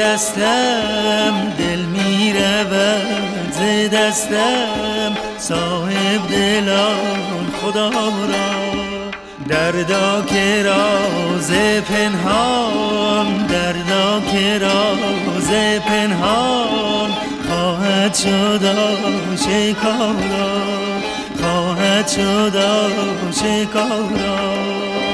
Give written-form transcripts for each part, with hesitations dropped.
دستم دل می رود ز دستم، صاحب دلان خدا را دردا که راز پنهان، دردا که راز پنهان خواهد شد آشکارا، خواهد شد آشکارا.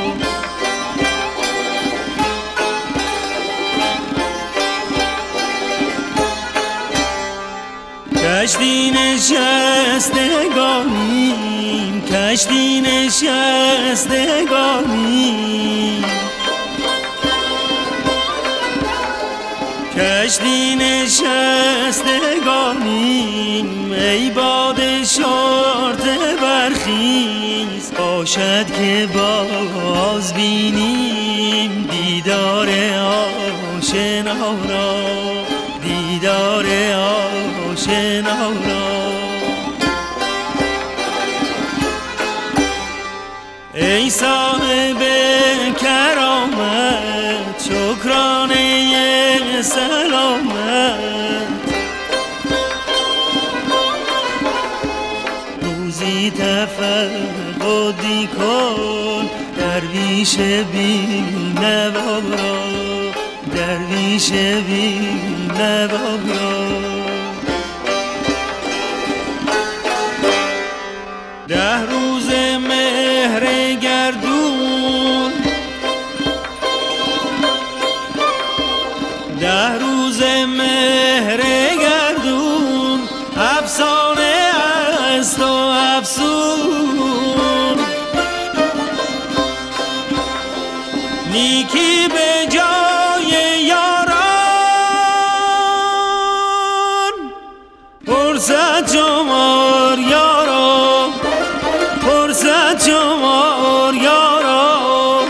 کشتی نشستگانیم، کشتی نشستگانیم، کشتی نشستگانیم، ای باد شرط برخیز، باشد که باز بینیم دیدار آشنا را، دیدار آشنا را. ای صاحب کرامت شکرانه سلامت، روزی تفقدی کن درویش بی نوا را، درویش بی نوا را. 10 روز مهر گردون، 10 روز مهر گردون، افسانه است و افسون، نیکی به جای یاران، فرصت شمار یاران، فرصت شمار یاران.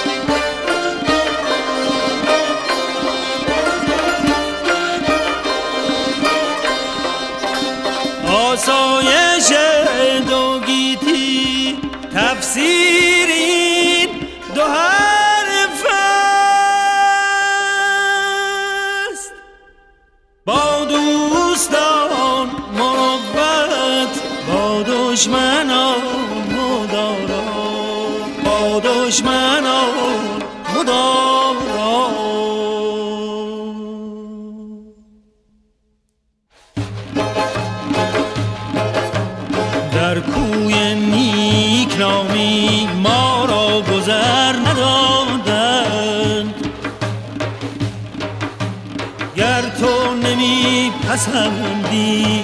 آسایش دو گیتی تفسیرین دو حرف است، با دوستان مروت، با دشمنان مدارا، با دشمنان مدارا. در کوی نیکنامی ما را گذر ندادند، گر تو نمی پسندی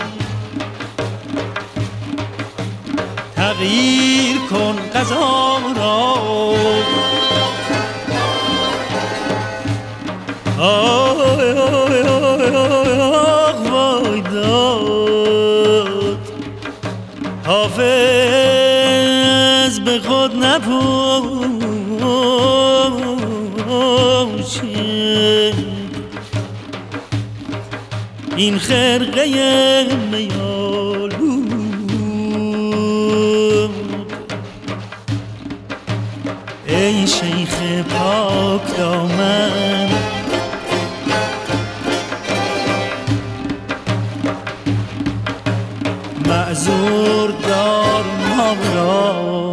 تغییر کن قضا را. آی آی آی وای داد، حافظ به خود نپوشه این خرقه میالود. ای شیخ پاک دامن، معذور دار ما را.